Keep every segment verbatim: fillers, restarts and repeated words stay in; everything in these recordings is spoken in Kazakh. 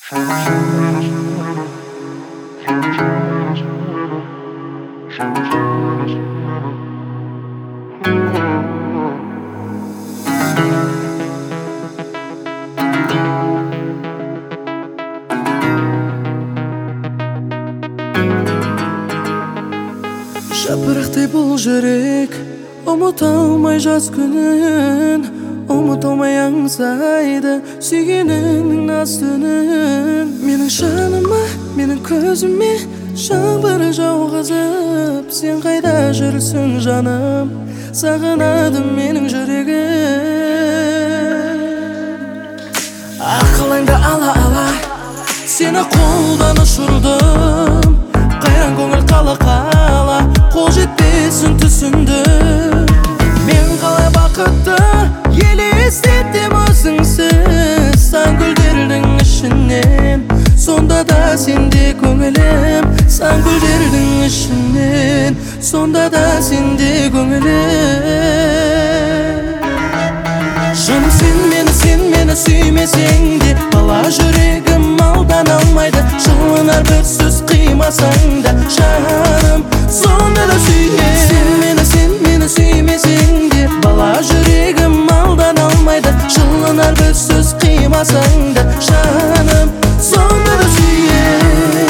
Жапырақтай бұл жүрек ұмыта алмай жаз күнін, ұмыта алмай аңсайды сүйгеніңнің наз түнін. Менің жаныма, менің көзіме жаңбыр жауғызып, сен қайда жүрсің жаным, сағынады менің жүрегім. Ақылыңды ала ала сені қолдан ұшырдым, қайран көңіл қала қала қол жетпесін түсінді. Мен қалай бақытты елестетем өзіңсіз, сан гүлдердің ішінен, сонда да сенде көңілім. Сан гүлдердің ішінен, сонда да сенде көңілім. Жаным сен мені, сен мені сүймесең де, бала жүрегім алдана алмайды. Жылынар бір сөз қимасаң да, жаным сонда да сүйем. Сен мені, сен мені сүймесең де, бала жүрегім алдана алмайды. Жылынар бір сөз қимасаң да, жаным сонда да сүйем.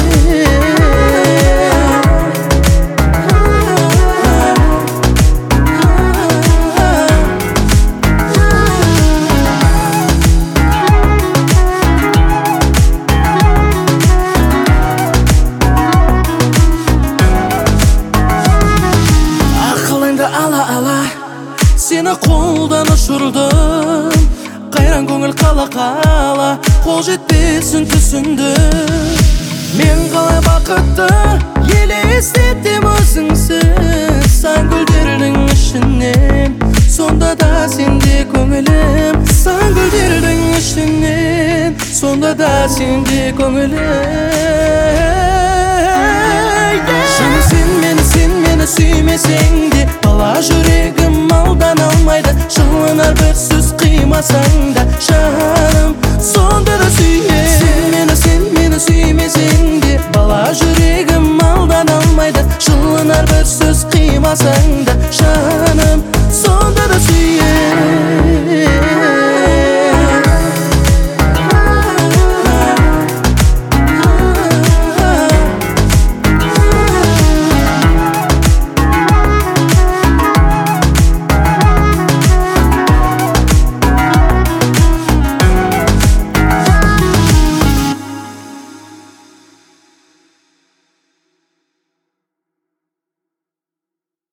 Ала ала сені қолдан ұшырдым, қайран көңіл қала қала қол жетпесін түсінді. Мен қалай бақытты елестетем өзіңсіз, сан гүлдердің ішінен, сонда да сенде көңілім. Сан гүлдердің ішінен, сонда да сенде көңілім. Жаным сен мені, сен мені сүймесең де, бала жүрегім алдана алмайды. Жылынар бір сөз қимасаң да, жаным сонда да